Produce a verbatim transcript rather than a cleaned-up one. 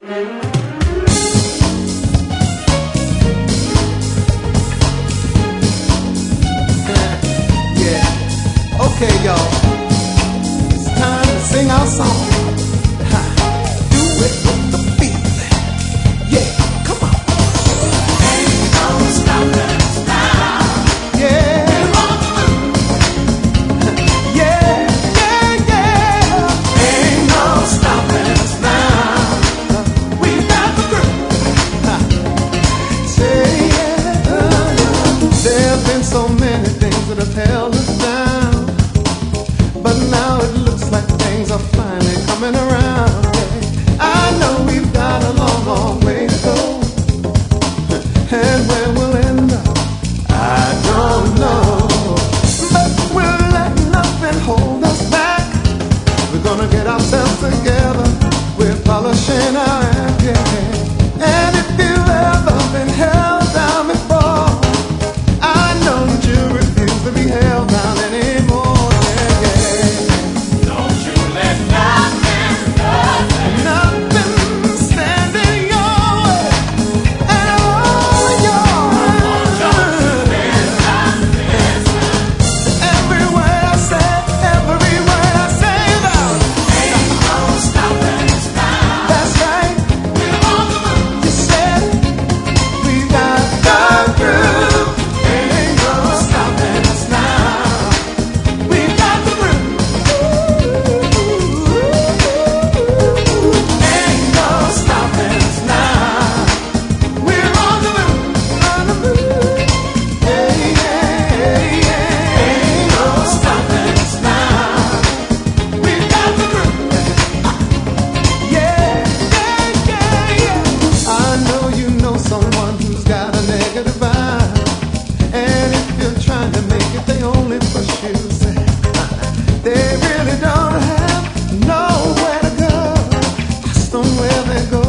Okay, y'all, it's time to sing our song. Ha. Do it with the feeling. Yeah, come on. Ain't no stopping us now. Yeah. We're on the move. Yeah, yeah, yeah. Ain't no stopping us now. We got the groove. Ha. Say yeah. There have been so many things that have held us down. But now it looks like things are finally coming around. Yeah. I know we've got a long, long way to go. And where we'll end up, I don't know. But we'll let nothing hold us back. We're gonna get ourselves together. We're polishing our act, yeah. And if you've ever been held down before, I know that you refuse to be held down anymore. They really don't have nowhere to go. Ask them where they go.